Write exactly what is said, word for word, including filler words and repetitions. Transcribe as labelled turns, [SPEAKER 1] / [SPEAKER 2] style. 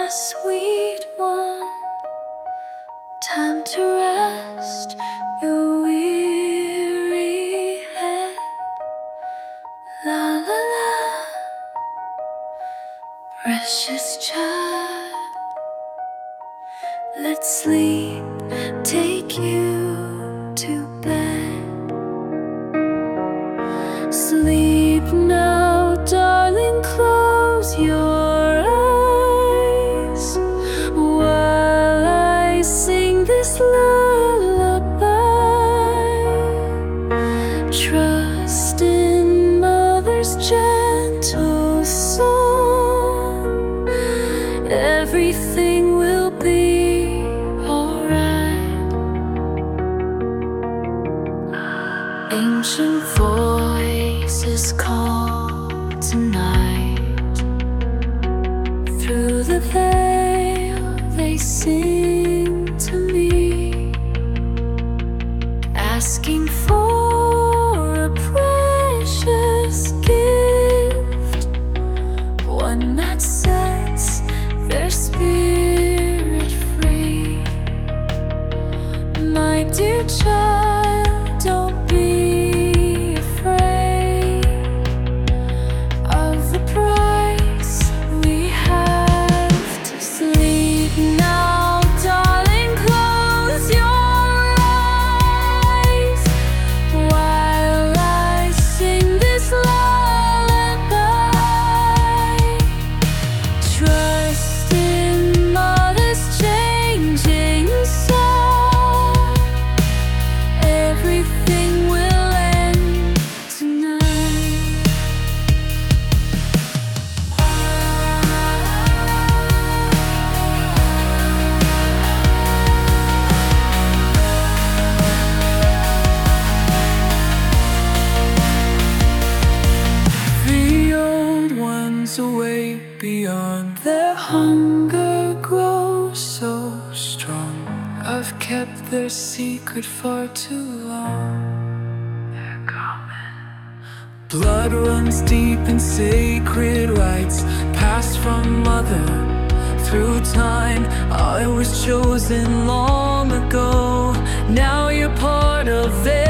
[SPEAKER 1] my sweet one. Time to rest your weary head. La la la, precious child. Let sleep take you to bed. Sleep now, darling, close your eyes while I sing this lullaby. Trust in mother's gentle song. Everything will be alright. Ancient voices call tonight. Through the veil they sing to me, asking for a precious gift, one that sets their spirit free. My dear child, don't be afraid of the price we have to sleep now, darling, close your eyes while I sing this lullaby. Trust in mother's changing song. Everything will end tonight. The old ones away beyond their hunger grow so strong. I've kept their secret far too long. They're coming. Blood runs deep in sacred rites, passed from mother through time. I was chosen long ago. Now you're part of their